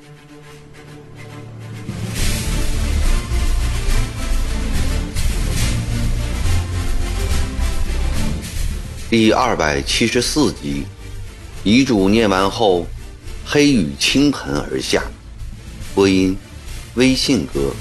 第274集，遗嘱念完后，黑雨倾盆而下。播音：微信哥。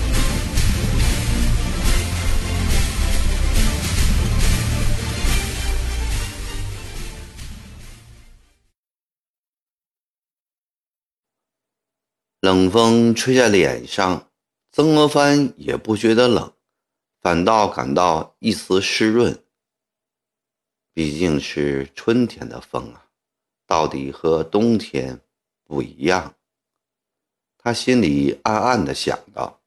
冷风吹在脸上，曾国藩也不觉得冷，反倒感到一丝湿润。毕竟是春天的风啊，到底和冬天不一样。他心里暗暗地想到。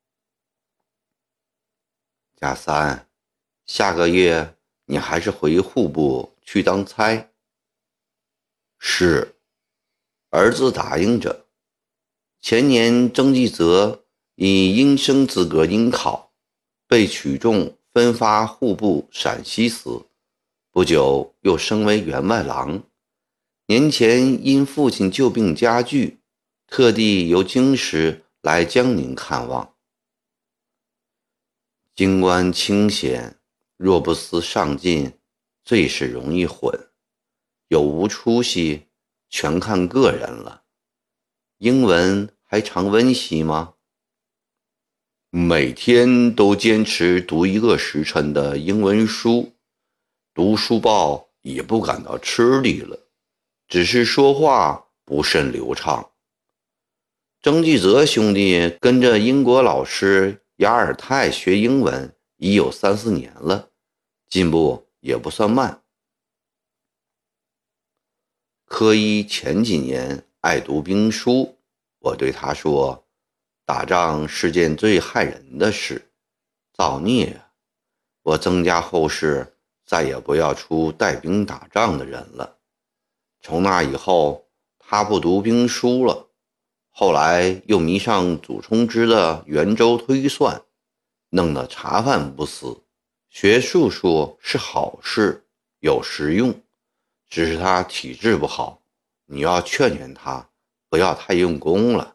贾三，下个月你还是回户部去当差。是，儿子答应着。前年曾纪泽以应生资格应考，被取中分发户部陕西司，不久又升为员外郎。年前因父亲旧病加剧，特地由京师来江宁看望。京官清闲，若不思上进，最是容易混，有无出息全看个人了。英文还常温习吗？每天都坚持读1个时辰的英文书，读书报也不感到吃力了，只是说话不甚流畅。曾纪泽兄弟跟着英国老师雅尔泰学英文已有3、4年了，进步也不算慢。科一前几年爱读兵书，我对他说，打仗是件最害人的事，造孽。我曾家后事再也不要出带兵打仗的人了。从那以后，他不读兵书了，后来又迷上祖冲之的圆周推算，弄得茶饭不思。学术数是好事，有实用，只是他体质不好，你要劝劝他，不要太用功了。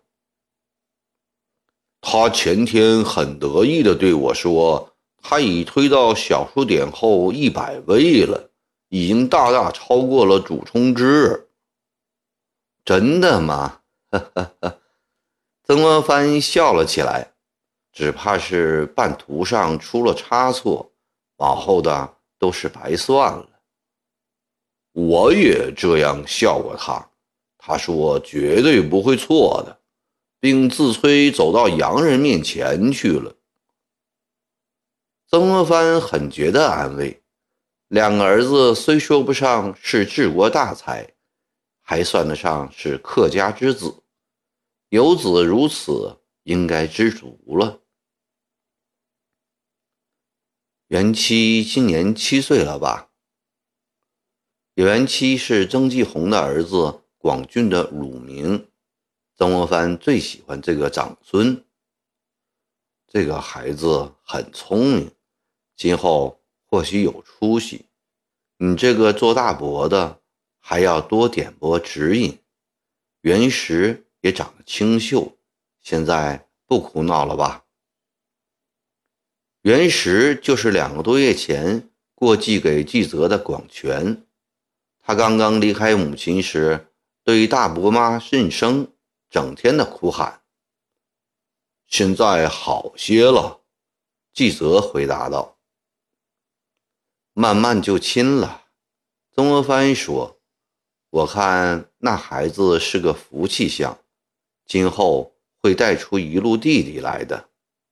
他前天很得意地对我说，他已推到小数点后100位了，已经大大超过了祖冲之。真的吗？曾国藩笑了起来，只怕是半途上出了差错，往后的都是白算了。我也这样笑过他，他说绝对不会错的，并自催走到洋人面前去了。曾国藩很觉得安慰，2个儿子虽说不上是治国大才，还算得上是客家之子，有子如此，应该知足了。元七今年7岁了吧？元七是曾纪红的儿子广俊的乳名，曾国藩最喜欢这个长孙。这个孩子很聪明，今后或许有出息，你这个做大伯的还要多点拨指引。元石也长得清秀，现在不哭闹了吧？元石就是2个多月前过继给纪泽的广全。他刚刚离开母亲时，对大伯妈认生，整天的哭喊。现在好些了，纪泽回答道。慢慢就亲了。曾国藩说，我看那孩子是个福气相，今后会带出一路弟弟来的。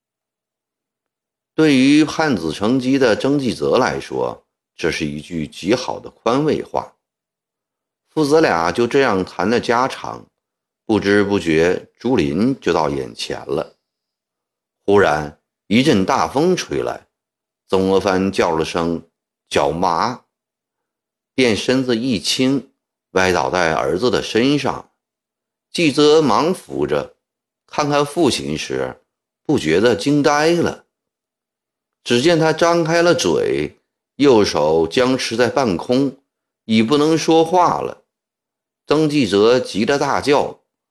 对于汉子成疾的曾纪泽来说，这是一句极好的宽慰话。父子俩就这样谈了家常，不知不觉竹林就到眼前了。忽然一阵大风吹来，曾国藩叫了声脚麻，便身子一倾，歪倒在儿子的身上。纪泽忙扶着，看看父亲时，不觉得惊呆了。只见他张开了嘴，右手僵持在半空，已不能说话了。曾纪泽急得大叫，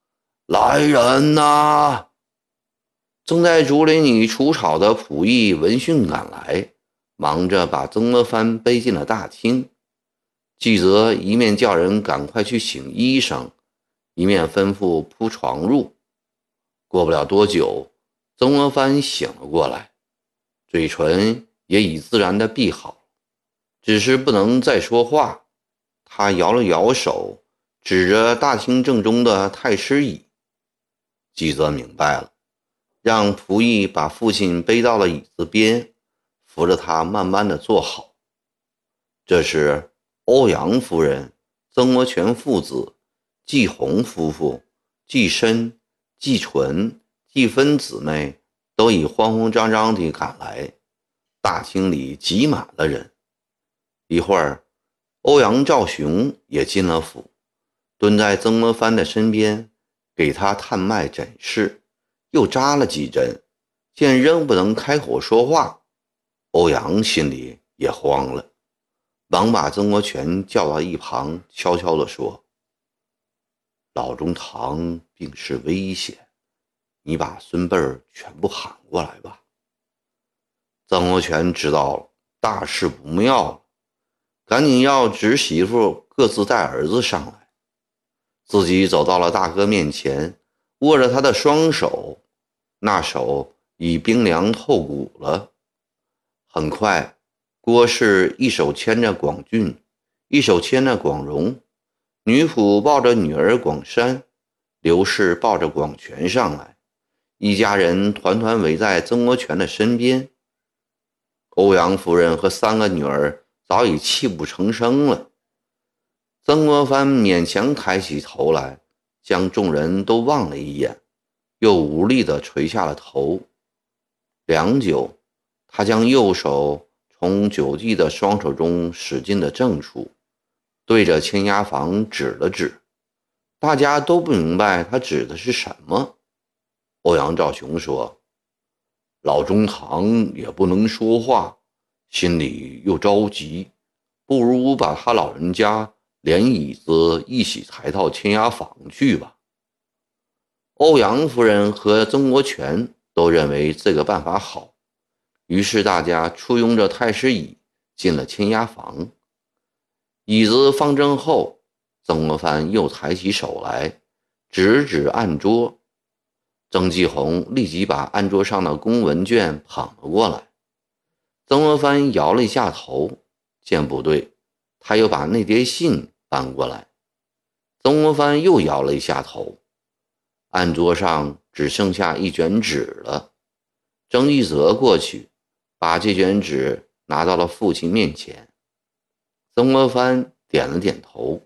来人呐！正在竹林里除草的仆役闻讯赶来，忙着把曾国藩背进了大厅。纪则一面叫人赶快去请医生，一面吩咐铺床褥。过不了多久，曾国藩醒了过来，嘴唇也已自然地闭好，只是不能再说话。他摇了摇手，指着大厅正中的太师椅。纪则明白了，让仆役把父亲背到了椅子边，扶着他慢慢地坐好。这时欧阳夫人、曾国荃父子、季红夫妇、季申、季纯、季芬姊妹都已慌慌张张地赶来，大厅里挤满了人。一会儿，欧阳兆雄也进了府，蹲在曾国藩的身边，给他探脉诊视，又扎了几针。见仍不能开口说话，欧阳心里也慌了，忙把曾国荃叫到一旁，悄悄地说：老中堂病势危险，你把孙辈儿全部喊过来吧。曾国荃知道了大事不妙了，赶紧要侄媳妇各自带儿子上来，自己走到了大哥面前，握着他的双手，那手已冰凉透骨了。很快，郭氏一手牵着广俊，一手牵着广荣，女仆抱着女儿广山，刘氏抱着广全上来，一家人团团围在曾国荃的身边。欧阳夫人和3个女儿早已泣不成声了。曾国藩勉强抬起头来，将众人都望了一眼，又无力地垂下了头。良久，他将右手从久纪的双手中使进了正处，对着签押房指了指。大家都不明白他指的是什么。欧阳兆雄说：老中堂也不能说话，心里又着急，不如把他老人家连椅子一起抬到签押房去吧。欧阳夫人和曾国荃都认为这个办法好，于是大家簇拥着太师椅进了签押房。椅子放正后，曾国藩又抬起手来，指指案桌。曾纪红立即把案桌上的公文卷捧了过来。曾国藩摇了一下头，见不对，他又把那叠信搬过来。曾国藩又摇了一下头，案桌上只剩下一卷纸了。曾纪泽过去，把这卷纸拿到了父亲面前。曾国藩点了点头。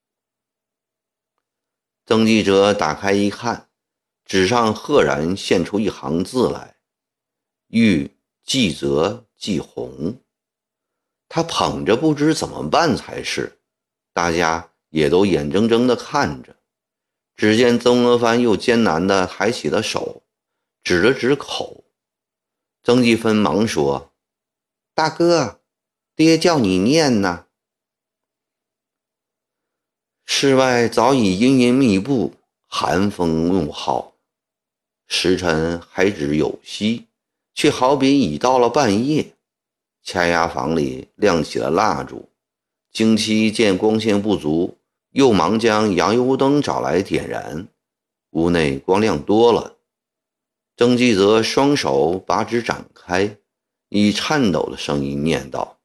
曾纪泽打开一看，纸上赫然现出一行字来：谕纪泽纪红。他捧着不知怎么办才是，大家也都眼睁睁地看着。只见曾国藩又艰难地抬起了手，指了指口。曾纪芬忙说：大哥，爹叫你念呢。室外早已阴云密布，寒风怒号，时辰还只有夕，却好比已到了半夜。签押房里亮起了蜡烛，京七见光线不足，又忙将洋油灯找来点燃，屋内光亮多了。曾纪泽双手把纸展开，以颤抖的声音念道：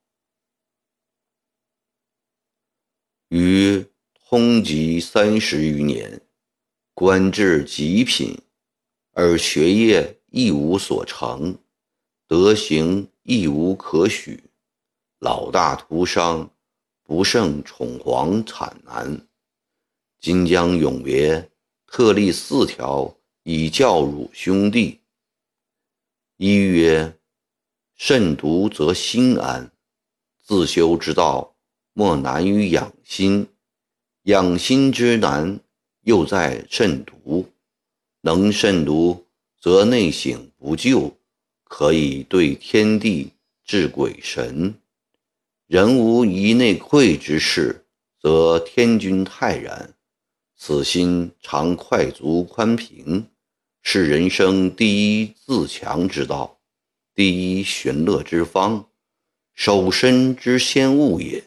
于通缉30余年，官至极品，而学业亦无所成，德行亦无可许，老大徒伤，不胜宠皇惨难。今将永别，特立4条以教汝兄弟。一曰：慎独则心安，自修之道莫难于养心，养心之难又在慎独，能慎独则内省不疚，可以对天地治鬼神。人无一内愧之事，则天君泰然， 此心常快足宽平，是人生第一自强之道，第一寻乐之方，守身之先物也。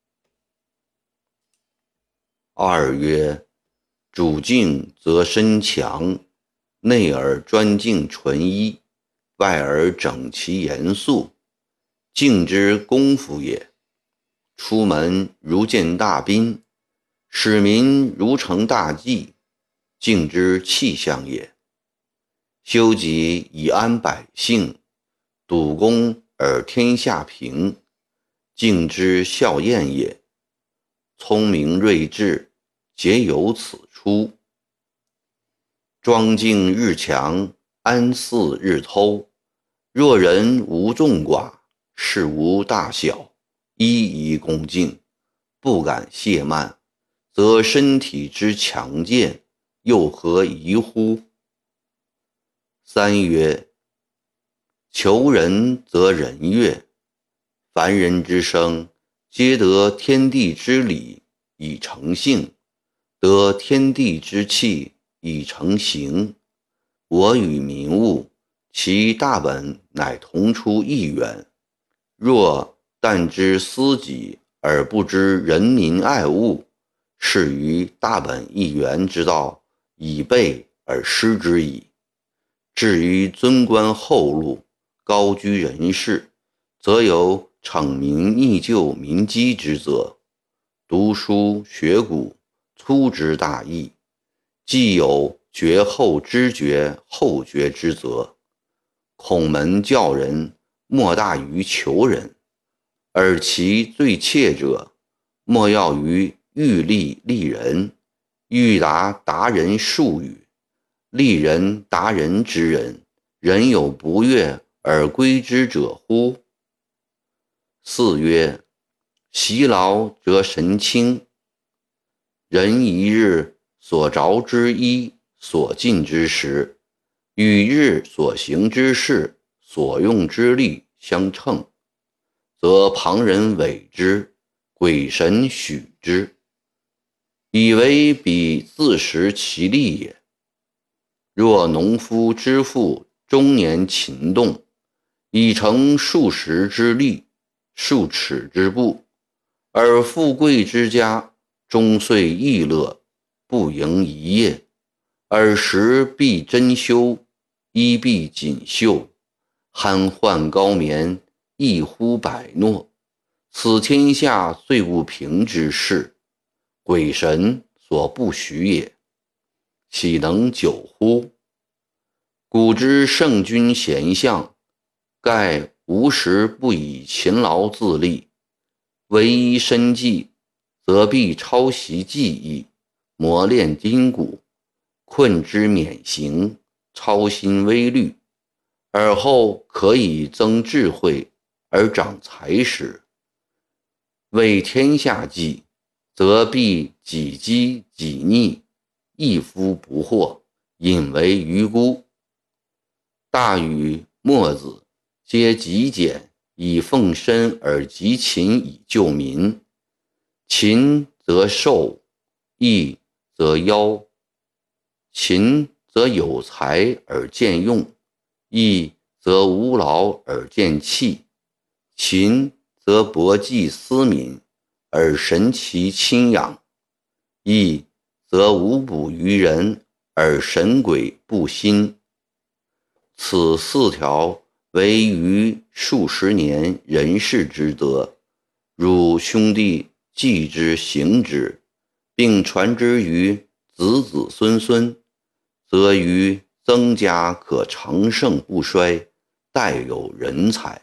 二曰：主静则身强，内而专静纯一，外而整齐严肃，静之功夫也。出门如见大宾，使民如承大祭，静之气象也。修己以安百姓，笃公而天下平，静之效验也。聪明睿智，皆由此出。庄敬日强，安肆日偷。若人无众寡，事无大小，一一恭敬，不敢懈慢，则身体之强健，又何疑乎？三曰：求人则人悦。凡人之生，皆得天地之理以成性，得天地之气以成形。我与民物，其大本乃同出一源。若但知私己而不知人民爱物，是于大本一源之道以备而失之矣。至于尊官厚禄，高居人士，则有惩民逆救民饥之责；读书学古，粗知大义，既有绝后知觉后觉之责。孔门教人，莫大于求人，而其最切者，莫要于欲利利人，欲达人数语。利人达人之人，人有不悦而归之者乎？四曰：习劳则神清。人一日所着之衣，所进之食，与日所行之事，所用之力相称，则旁人委之，鬼神许之，以为彼自食其力也。若农夫之妇终年勤动，以成数十之力，数尺之步，而富贵之家终岁逸乐，不盈一夜，而食必珍馐，衣必锦绣，酣患高眠，一呼百诺，此天下最不平之事，鬼神所不许也，岂能久乎？古之圣君贤相，盖无时不以勤劳自立，唯一生计，则必抄袭技艺，磨练筋骨，困之免形，操心微虑，而后可以增智慧而长才识。为天下计，则必己饥己逆，一夫不惑，引为鱼孤。大禹、墨子皆极简以奉身，而极勤以救民。勤则寿，义则夭。勤则有才而见用，义则无劳而见弃。勤则博济思民，而神其亲养；义则无补于人，而神鬼不心。此四条为于数十年人世之德，汝兄弟记之行之，并传之于子子孙孙，则于增加可长盛不衰，代有人才。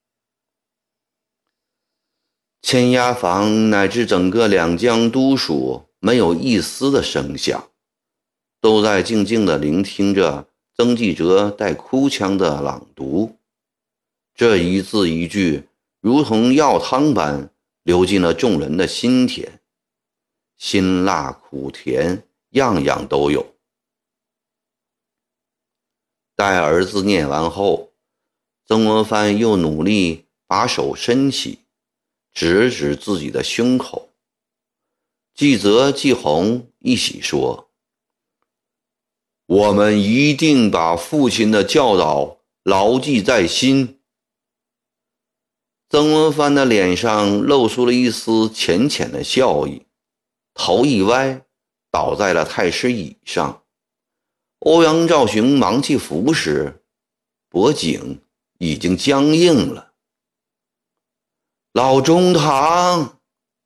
签押房乃至整个两江都署没有一丝的声响，都在静静地聆听着曾纪泽带哭腔的朗读，这一字一句如同药汤般流进了众人的心田，辛辣苦甜样样都有。待儿子念完后，曾国藩又努力把手伸起，指指自己的胸口。纪泽、纪洪一起说：“我们一定把父亲的教导牢记在心。”曾国藩的脸上露出了一丝浅浅的笑意，头一歪，倒在了太师椅上。欧阳兆雄忙去扶时，脖颈已经僵硬了。老中堂！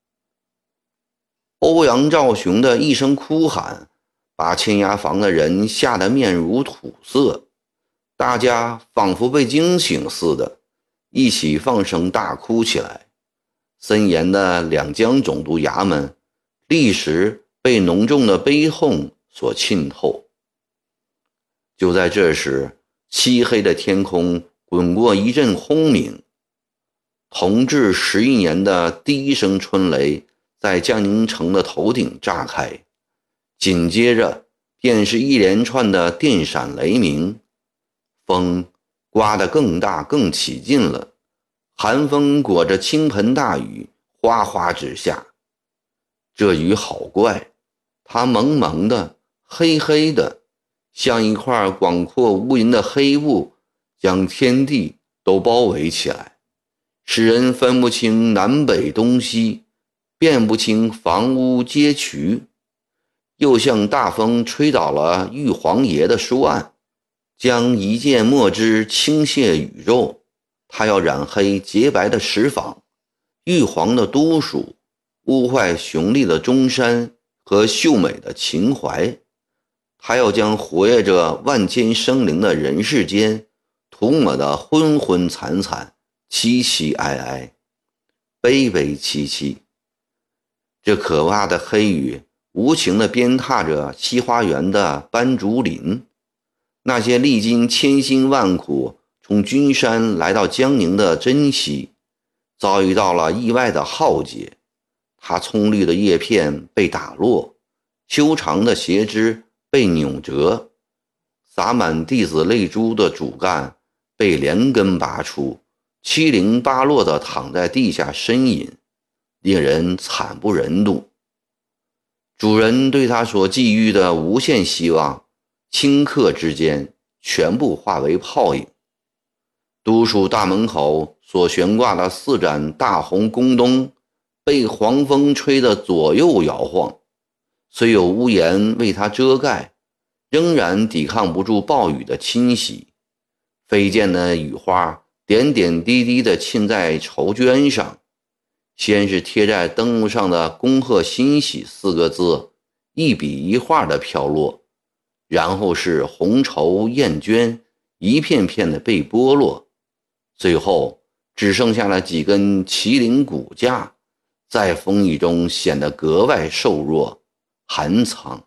欧阳兆雄的一声哭喊，把签押房的人吓得面如土色，大家仿佛被惊醒似的，一起放声大哭起来。森严的两江总督衙门立时被浓重的悲痛所浸透。就在这时，漆黑的天空滚过一阵轰鸣，同治11年的第一声春雷在江宁城的头顶炸开，紧接着便是一连串的电闪雷鸣，风刮得更大更起劲了，寒风裹着倾盆大雨哗哗直下。这雨好怪，它蒙蒙的，黑黑的，像一块广阔无垠的黑雾，将天地都包围起来，使人分不清南北东西，辨不清房屋街渠。又像大风吹倒了玉皇爷的书案，将一件墨汁倾泻宇宙。他要染黑洁白的石坊，玉皇的都署，污坏雄丽的中山和秀美的秦淮。他要将活跃着万千生灵的人世间涂抹得昏昏惨惨，凄凄哀哀，悲悲戚戚。这可怕的黑雨无情地鞭挞着西花园的斑竹林，那些历经千辛万苦从君山来到江宁的珍稀，遭遇到了意外的浩劫。它葱绿的叶片被打落，修长的斜枝被扭折，洒满弟子泪珠的主干被连根拔出，七零八落地躺在地下呻吟，令人惨不忍睹。主人对他所寄予的无限希望，顷刻之间全部化为泡影。都署大门口所悬挂的4盏大红宫灯被黄风吹得左右摇晃，虽有屋檐为它遮盖，仍然抵抗不住暴雨的侵袭。飞溅的雨花点点滴滴地沁在绸绢上，先是贴在灯笼上的恭贺欣喜4个字一笔一画地飘落，然后是红绸燕绢一片片的被剥落，最后只剩下了几根麒麟骨架，在风雨中显得格外瘦弱寒苍。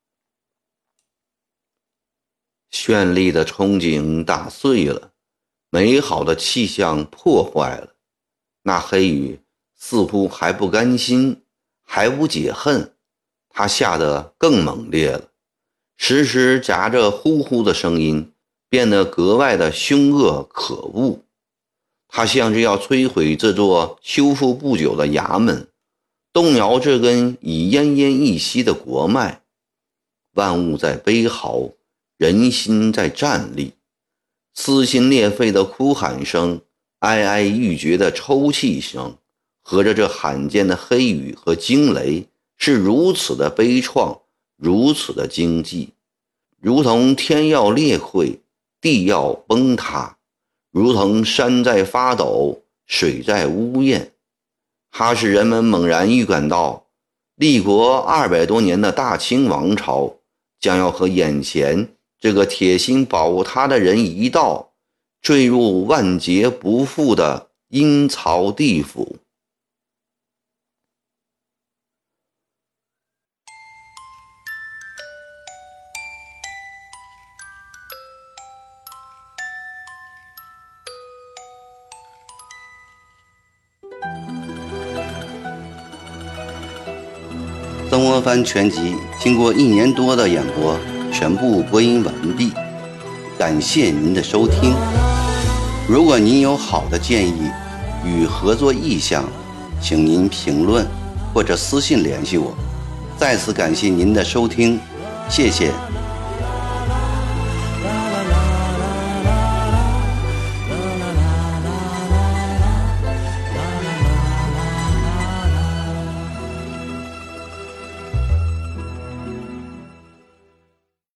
绚丽的憧憬打碎了，美好的气象破坏了。那黑雨似乎还不甘心，还不解恨，它下得更猛烈了，时时夹着呼呼的声音，变得格外的凶恶可恶。它像是要摧毁这座修复不久的衙门，动摇这根已奄奄一息的国脉。万物在悲嚎，人心在战栗，撕心裂肺的哭喊声，哀哀欲绝的抽泣声，合着这罕见的黑雨和惊雷，是如此的悲怆，如此的惊悸，如同天要裂溃，地要崩塌，如同山在发抖，水在呜咽。它使人们猛然预感到，立国200多年的大清王朝将要和眼前这个铁心保护他的人一道，坠入万劫不复的阴曹地府。曾国藩全集经过1年多的演播，全部播音完毕，感谢您的收听。如果您有好的建议与合作意向，请您评论或者私信联系我。 再次感谢您的收听，谢谢。